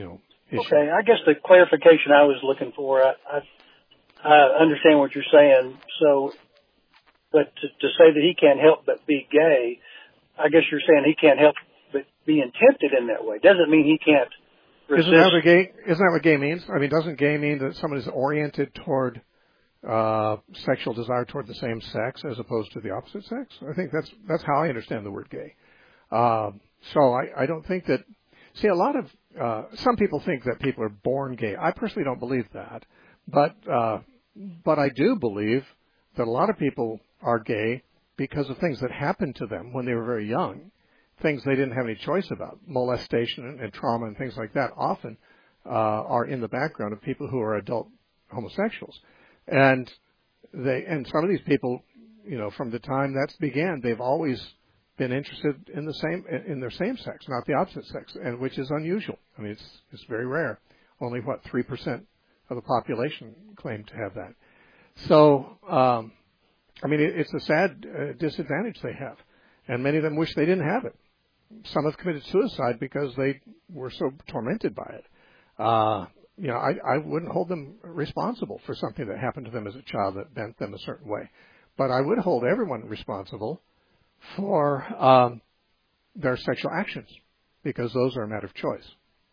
issue. Okay, I guess the clarification I was looking for, I, I, I understand what you're saying. So, but to, to say that he can't help but be gay, I guess you're saying he can't help but being tempted in that way. Doesn't mean he can't resist. Isn't that what gay, isn't that what gay means? I mean, doesn't gay mean that someone is oriented toward uh, sexual desire toward the same sex as opposed to the opposite sex? I think that's that's how I understand the word gay. Uh, so I, I don't think that. See, a lot of uh, some people think that people are born gay. I personally don't believe that, but uh, but I do believe that a lot of people are gay because of things that happened to them when they were very young, things they didn't have any choice about. Molestation and, and trauma and things like that often uh, are in the background of people who are adult homosexuals, and they and some of these people, you know, from the time that began, they've always been interested in the same in their same sex, not the opposite sex, and which is unusual. I mean, it's it's very rare. Only what three percent of the population claim to have that. So, um, I mean, it, it's a sad uh, disadvantage they have, and many of them wish they didn't have it. Some have committed suicide because they were so tormented by it. Uh, you know, I, I wouldn't hold them responsible for something that happened to them as a child that bent them a certain way, but I would hold everyone responsible for um, their sexual actions, because those are a matter of choice.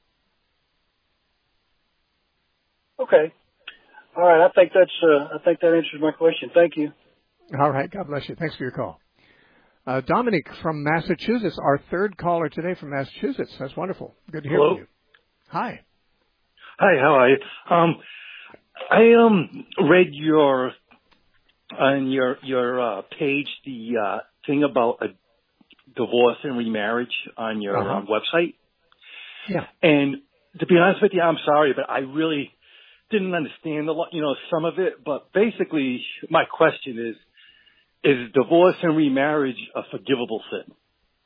Okay. All right. I think that's. Uh, I think that answers my question. Thank you. All right. God bless you. Thanks for your call. Uh, Dominic from Massachusetts, our third caller today from Massachusetts. That's wonderful. Good to hear Hello. from you. Hi. Hi. How are you? Um, I um read your on your your uh, page the uh, thing about a divorce and remarriage on your Uh-huh. um, website. Yeah. And to be honest with you, I'm sorry, but I really didn't understand a lot, you know, some of it. But basically, my question is: is divorce and remarriage a forgivable sin?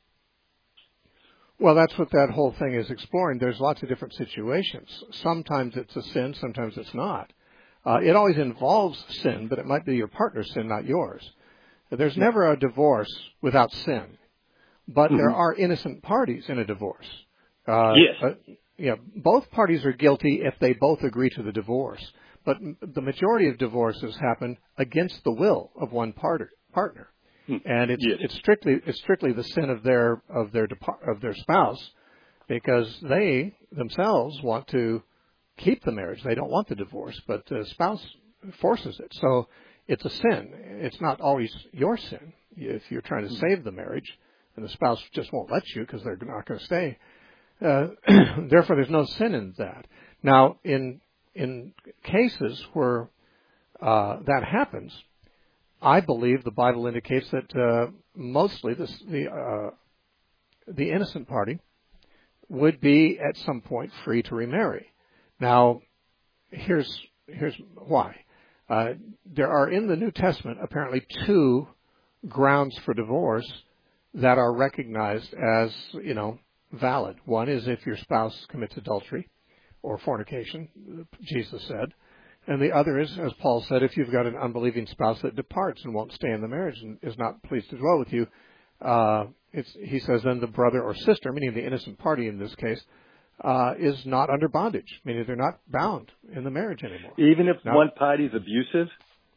Well, that's what that whole thing is exploring. There's lots of different situations. Sometimes it's a sin, sometimes it's not. Uh, it always involves sin, but it might be your partner's sin, not yours. There's never a divorce without sin, but Mm-hmm. there are innocent parties in a divorce. Uh, Yes. Uh, yeah, both parties are guilty if they both agree to the divorce, but m- the majority of divorces happen against the will of one part- partner, Hmm. and it's Yes. it's strictly it's strictly the sin of their of their depart- of their spouse, because they themselves want to keep the marriage. They don't want the divorce, but the spouse forces it. So it's a sin. It's not always your sin if you're trying to save the marriage and the spouse just won't let you because they're not going to stay. Uh, therefore, there's no sin in that. Now, in in cases where uh, that happens, I believe the Bible indicates that uh, mostly this, the uh, the innocent party would be at some point free to remarry. Now, here's here's why. Uh, there are in the New Testament apparently two grounds for divorce that are recognized as, you know, valid. One is if your spouse commits adultery or fornication, Jesus said. And the other is, as Paul said, if you've got an unbelieving spouse that departs and won't stay in the marriage and is not pleased to dwell with you, uh, it's, he says then the brother or sister, meaning the innocent party in this case, uh, is not under bondage, meaning they're not bound in the marriage anymore. Even if now, one party is abusive?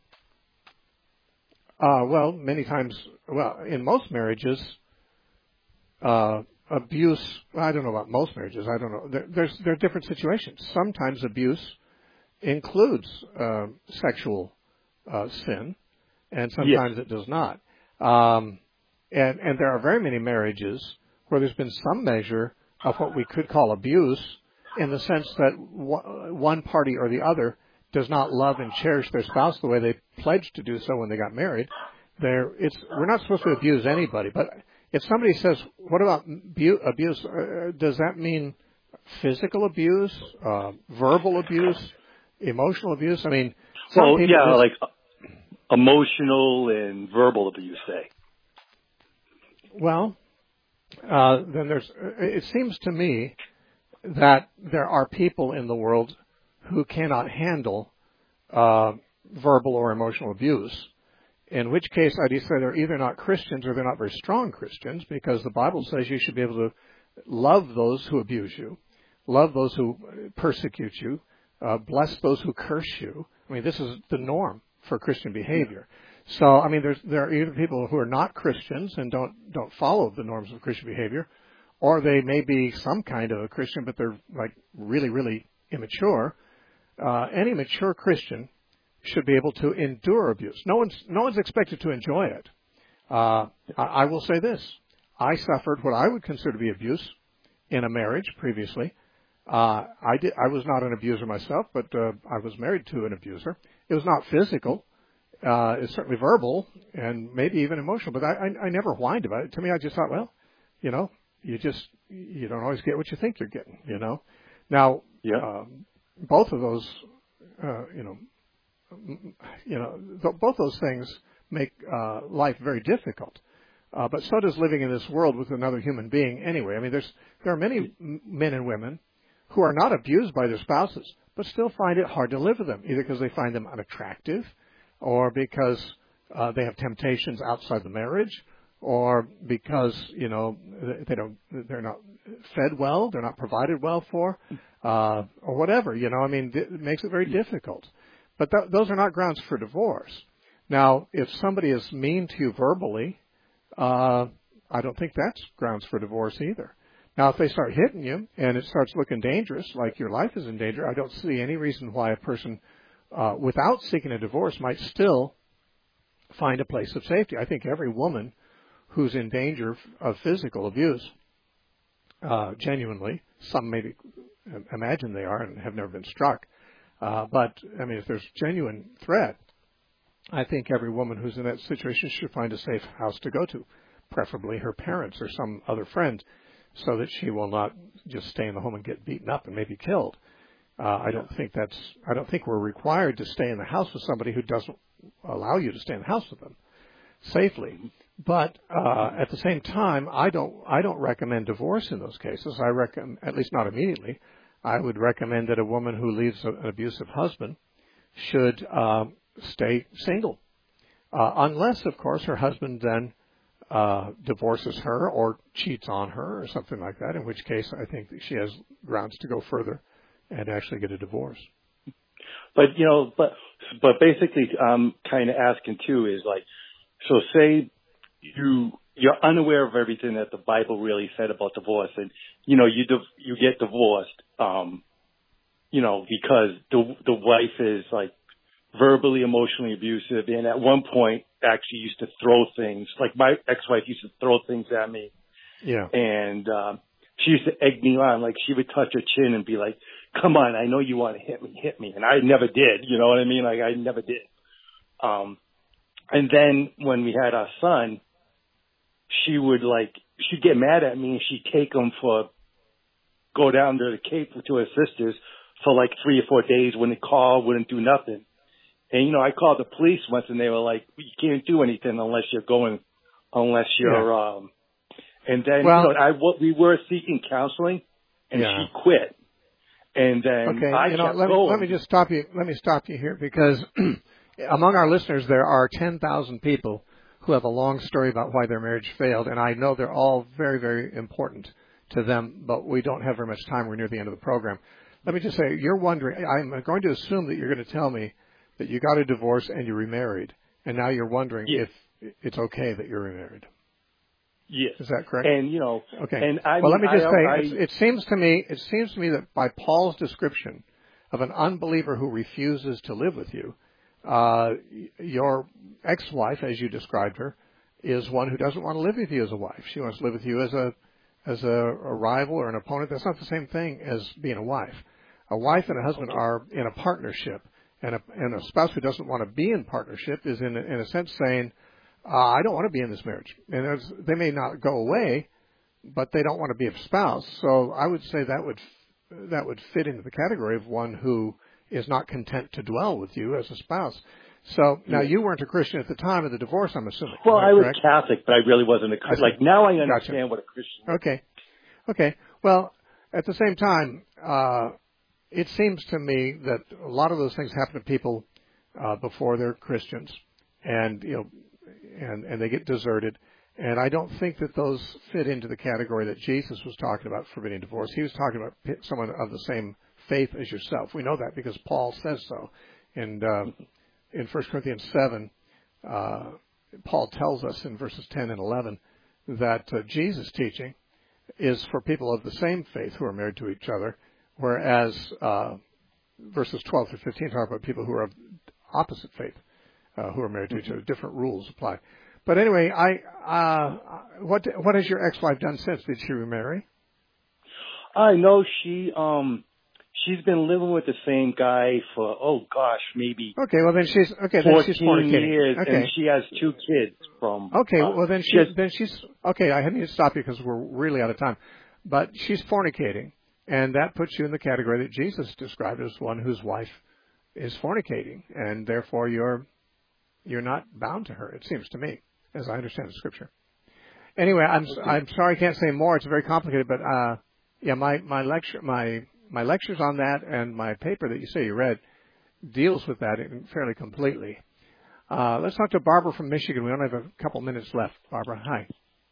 Uh, well, many times, well, in most marriages, uh, abuse, I don't know about most marriages, I don't know. There, there's, there are different situations. Sometimes abuse includes uh, sexual uh, sin, and sometimes yes. it does not. Um, and, and there are very many marriages where there's been some measure of what we could call abuse, in the sense that w- one party or the other does not love and cherish their spouse the way they pledged to do so when they got married. There, it's we're not supposed to abuse anybody, but if somebody says, "What about bu- abuse?" Uh, does that mean physical abuse, uh, verbal abuse, emotional abuse? I mean, some well, people yeah, just, like uh, emotional and verbal abuse, say. Well, uh, then there's. It seems to me that there are people in the world who cannot handle uh, verbal or emotional abuse, in which case I'd say they're either not Christians or they're not very strong Christians, because the Bible says you should be able to love those who abuse you, love those who persecute you, uh, bless those who curse you. I mean, this is the norm for Christian behavior. So, I mean, there's, there are either people who are not Christians and don't, don't follow the norms of Christian behavior, or they may be some kind of a Christian, but they're like really, really immature. Uh, any mature Christian should be able to endure abuse. No one's, no one's expected to enjoy it. Uh, I, I will say this. I suffered what I would consider to be abuse in a marriage previously. Uh, I did, I was not an abuser myself, but, uh, I was married to an abuser. It was not physical. Uh, it's certainly verbal and maybe even emotional, but I, I, I never whined about it. To me, I just thought, well, you know, you just, you don't always get what you think you're getting, you know. Now, yeah. um, both of those, uh, you know, you know, th- both those things make, uh, life very difficult. Uh, but so does living in this world with another human being anyway. I mean, there's, there are many men and women who are not abused by their spouses, but still find it hard to live with them, either because they find them unattractive, or because uh, they have temptations outside the marriage, or because, you know, they don't, they're not fed well, they're not provided well for, uh, or whatever, you know. I mean, it makes it very difficult. But th- those are not grounds for divorce. Now, if somebody is mean to you verbally, uh, I don't think that's grounds for divorce either. Now, if they start hitting you and it starts looking dangerous, like your life is in danger, I don't see any reason why a person Uh, without seeking a divorce might still find a place of safety. I think every woman who's in danger of physical abuse, uh, genuinely, some maybe imagine they are and have never been struck, uh, but, I mean, if there's genuine threat, I think every woman who's in that situation should find a safe house to go to, preferably her parents or some other friend, so that she will not just stay in the home and get beaten up and maybe killed. Uh, I don't think that's, I don't think we're required to stay in the house with somebody who doesn't allow you to stay in the house with them safely. But, uh, at the same time, I don't, I don't recommend divorce in those cases. I reckon, at least not immediately. I would recommend that a woman who leaves a, an abusive husband should, uh, stay single. Uh, unless, of course, her husband then, uh, divorces her or cheats on her or something like that, in which case I think that she has grounds to go further and actually get a divorce. But, you know, but, but basically, I'm kind of asking too is like, so say you, you're unaware of everything that the Bible really said about divorce, and, you know, you, div- you get divorced, um, you know, because the, the wife is like verbally, emotionally abusive, and at one point actually used to throw things, like my ex-wife used to throw things at me. Yeah. And, um, she used to egg me on, like she would touch her chin and be like, come on, I know you want to hit me, hit me. And I never did, you know what I mean? Like I never did. Um, and then when we had our son, she would like, she'd get mad at me and she'd take him for, go down to the Cape to her sisters for like three or four days, wouldn't call, wouldn't do nothing. And, you know, I called the police once and they were like, you can't do anything unless you're going, unless you're, yeah. um, and then, well, you know, I, we were seeking counseling and yeah. she quit. And then okay, I you know, kept let me, going. let me just stop you. Let me stop you here because among our listeners there are ten thousand people who have a long story about why their marriage failed, and I know they're all very, very important to them. But we don't have very much time. We're near the end of the program. Let me just say, you're wondering. I'm going to assume that you're going to tell me that you got a divorce and you remarried, and now you're wondering yes. if it's okay that you're remarried. Yes. Is that correct? And, you know, okay. And I well, mean, let me just I, say, I, it, it seems to me, it seems to me that by Paul's description of an unbeliever who refuses to live with you, uh, your ex-wife, as you described her, is one who doesn't want to live with you as a wife. She wants to live with you as a, as a, a rival or an opponent. That's not the same thing as being a wife. A wife and a husband are in a partnership, and a, and a spouse who doesn't want to be in partnership is in, in a sense saying, Uh, I don't want to be in this marriage. And there's, they may not go away, but they don't want to be a spouse. So I would say that would that would fit into the category of one who is not content to dwell with you as a spouse. So now you weren't a Christian at the time of the divorce, I'm assuming. Well, right, I was correct? Catholic, but I really wasn't a Christian. Like now I understand gotcha. what a Christian is. Okay. Okay. Well, at the same time, uh, it seems to me that a lot of those things happen to people uh, before they're Christians. And, you know, And, and they get deserted. And I don't think that those fit into the category that Jesus was talking about forbidding divorce. He was talking about someone of the same faith as yourself. We know that because Paul says so. And uh, in First Corinthians seven, uh, Paul tells us in verses ten and eleven that uh, Jesus' teaching is for people of the same faith who are married to each other, whereas uh, verses twelve through fifteen talk about people who are of opposite faith, uh, who are married to each other. Different rules apply. But anyway, I uh, what what has your ex-wife done since? Did she remarry? I know she um she's been living with the same guy for oh gosh maybe okay. Well then she's okay. Then she's fornicating. Years, okay. And she has two kids from. Okay. Uh, well then she just, then she's okay. I need to stop you because we're really out of time. But she's fornicating, and that puts you in the category that Jesus described as one whose wife is fornicating, and therefore you're you're not bound to her. It seems to me, as I understand the scripture. Anyway, I'm okay. I'm sorry I can't say more. It's very complicated, but uh, yeah, my my lecture my my lectures on that and my paper that you say you read deals with that fairly completely. Uh, let's talk to Barbara from Michigan. We only have a couple minutes left. Barbara, hi.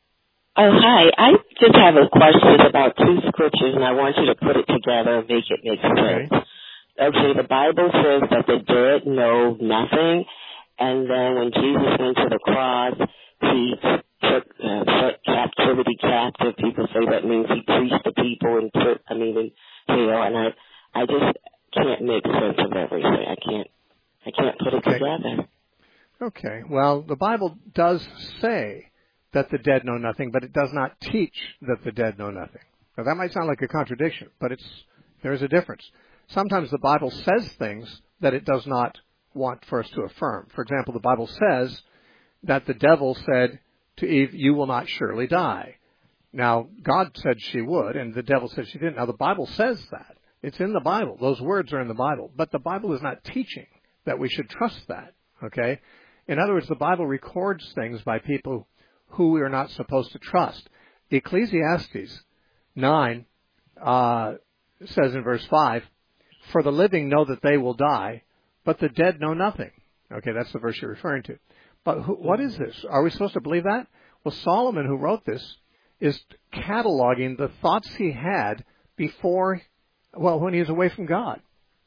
Oh, hi. I just have a question about two scriptures, and I want you to put it together and make it make sense. Okay, okay the Bible says that the dead know nothing, and then when Jesus went to the cross, he took uh, set captivity captive. People say that means he preached to people and put, I mean, in jail, and I, I just can't make sense of everything. I can't, I can't put it okay. together. Okay. Well, the Bible does say that the dead know nothing, but it does not teach that the dead know nothing. Now, that might sound like a contradiction, but it's there is a difference. Sometimes the Bible says things that it does not want for us to affirm. For example, the Bible says that the devil said to Eve, "You will not surely die." Now, God said she would, and the devil said she didn't. Now, the Bible says that. It's in the Bible. Those words are in the Bible. But the Bible is not teaching that we should trust that, okay? In other words, the Bible records things by people who we are not supposed to trust. Ecclesiastes nine uh, says in verse five, "For the living know that they will die, but the dead know nothing." Okay, that's the verse you're referring to. But who, what is this? Are we supposed to believe that? Well, Solomon, who wrote this, is cataloging the thoughts he had before, well, when he was away from God.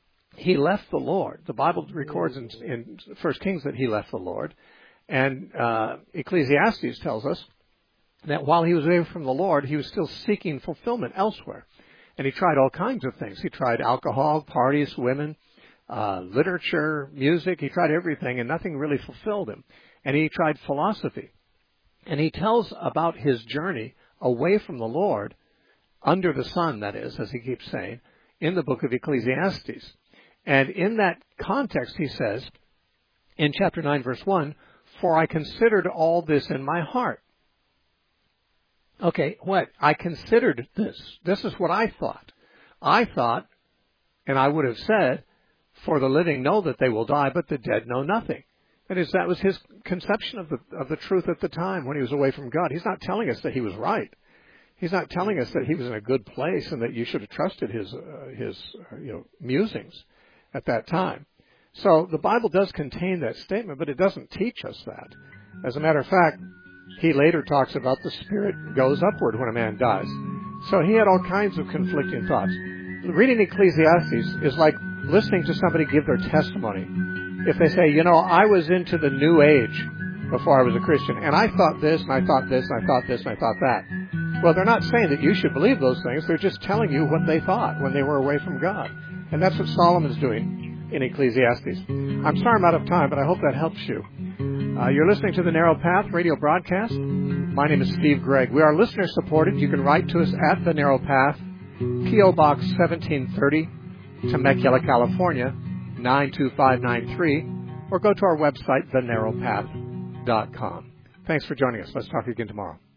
He left the Lord. The Bible records in, in First Kings that he left the Lord. And uh, Ecclesiastes tells us that while he was away from the Lord, he was still seeking fulfillment elsewhere. And he tried all kinds of things. He tried alcohol, parties, women, uh, literature, music. He tried everything, and nothing really fulfilled him. And he tried philosophy. And he tells about his journey away from the Lord, under the sun, that is, as he keeps saying, in the book of Ecclesiastes. And in that context, he says, in chapter nine, verse one, "For I considered all this in my heart." Okay, what? I considered this. This is what I thought. I thought, and I would have said, "For the living know that they will die, but the dead know nothing." That is, that was his conception of the of the truth at the time when he was away from God. He's not telling us that he was right. He's not telling us that he was in a good place and that you should have trusted his uh, his uh, you know musings at that time. So the Bible does contain that statement, but it doesn't teach us that. As a matter of fact, he later talks about the spirit goes upward when a man dies. So he had all kinds of conflicting thoughts. Reading Ecclesiastes is like listening to somebody give their testimony. If they say, you know, I was into the New Age before I was a Christian, and I thought this, and I thought this, and I thought this, and I thought that. Well, they're not saying that you should believe those things. They're just telling you what they thought when they were away from God. And that's what Solomon's doing in Ecclesiastes. I'm sorry I'm out of time, but I hope that helps you. Uh, you're listening to the Narrow Path radio broadcast. My name is Steve Gregg. We are listener supported. You can write to us at the Narrow Path, P O Box seventeen thirty, Temecula, California, nine two five nine three, or go to our website, the narrow path dot com. Thanks for joining us. Let's talk again tomorrow.